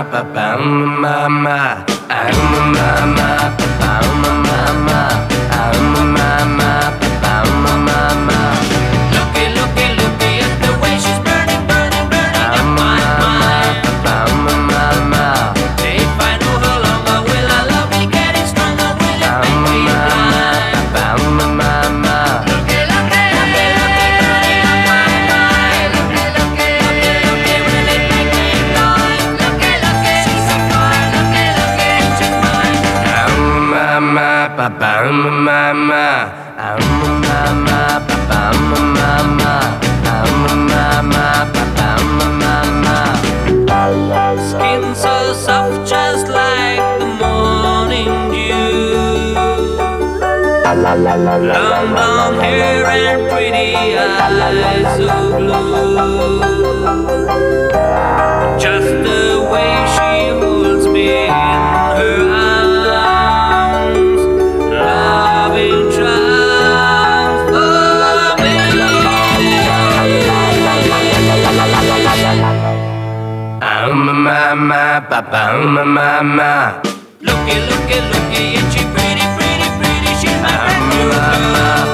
Skin so soft, just like the morning dew. Long blonde hair and pretty eyes so blue. Just the way she holds me in her arms, loving triumph for me. Looky, looky, looky, and she pretty, pretty, pretty. She's my brand new girl.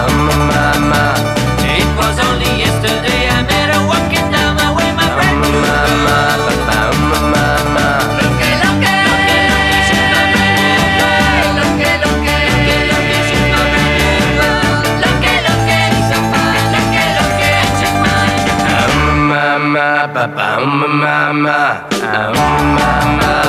It was only yesterday I met her walking down my way, my brand new girl. Looky, looky, looky, looky, she's my brand new girl. Looky, looky, looky, looky, she's my brand new girl. Looky, looky, so fine. Looky, looky, and she's mine. Mama,